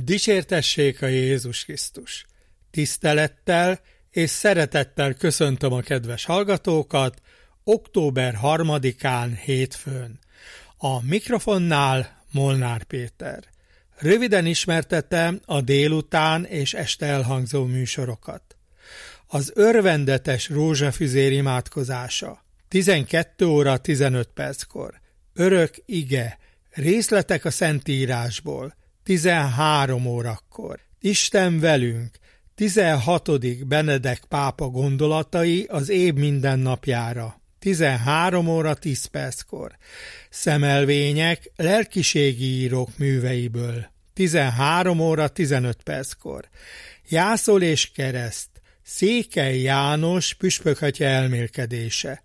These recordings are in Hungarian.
Dicsértessék a Jézus Krisztus! Tisztelettel és szeretettel köszöntöm a kedves hallgatókat október 3-án hétfőn. A mikrofonnál Molnár Péter. Röviden ismertetem a délután és este elhangzó műsorokat. Az örvendetes rózsafüzér imádkozása 12 óra 15 perckor. Örök ige, részletek a Szentírásból 13 órakor. Isten velünk, 16. Benedek pápa gondolatai az év mindennapjára, 13 óra 10 perckor. Szemelvények lelkiségi írók műveiből, 13 óra 15 perckor. Jászol és kereszt, Székely János püspökatya elmélkedése,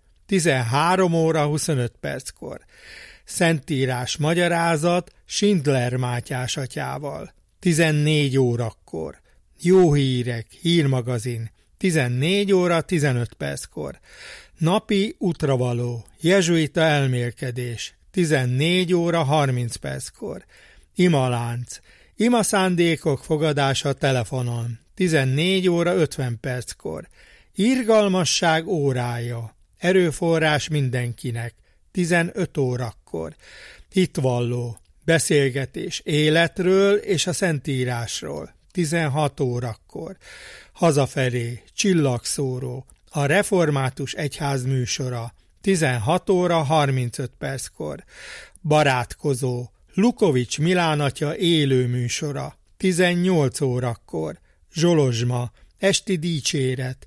13 óra 25 perckor. Szentírás magyarázat Schindler Mátyás atyával, 14 órakor. Jó hírek, hírmagazin, 14 óra 15 perckor. Napi útravaló, jezsuita elmélkedés, 14 óra 30 perckor. Imalánc, imaszándékok fogadása telefonon, 14 óra 50 perckor. Irgalmasság órája, erőforrás mindenkinek, 15 órakor. Hitvalló, beszélgetés életről és a Szentírásról, 16 órakor. Hazafelé, csillagszóró, a Református Egyház műsora, 16 óra 35 perckor. Barátkozó, Lukovics Milán atya élő műsora, 18 órakor. Zsolozsma, esti dicséret,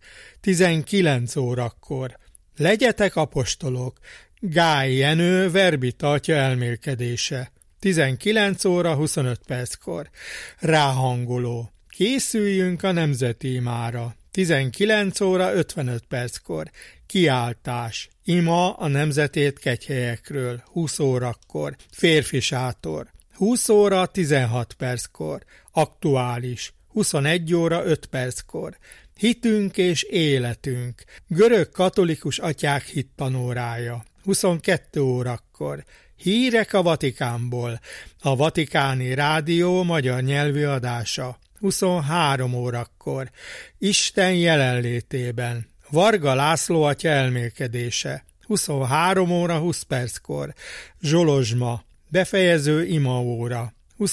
19 órakor. Legyetek apostolok, Gály Jenő verbita atya elmélkedése, 19 óra 25 perckor. Ráhangoló, készüljünk a nemzeti imára, 19 óra 55 perckor. Kiáltás, ima a nemzetét kegyhelyekről, 20 órakor. Férfi sátor, 20 óra 16 perckor. Aktuális, 21 óra 5 perckor. Hitünk és életünk, görög katolikus atyák hittanórája, 22 órakor. Hírek a Vatikánból, a Vatikáni Rádió magyar nyelvű adása, 23 órakor. Isten jelenlétében, Varga László atya elmélkedése, 23 óra 20 perckor. Zsolozsma, befejező imaóra,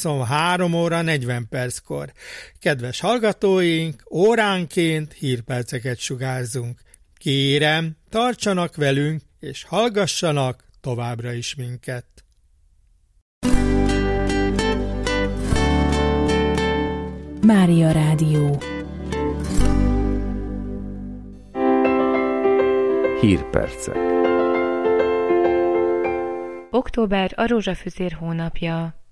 23 óra 40 perckor. Kedves hallgatóink, óránként hírperceket sugárzunk. Kérem, tartsanak velünk, és hallgassanak továbbra is minket. Mária Rádió. Hírpercek. Október a rózsafüzér hónapja.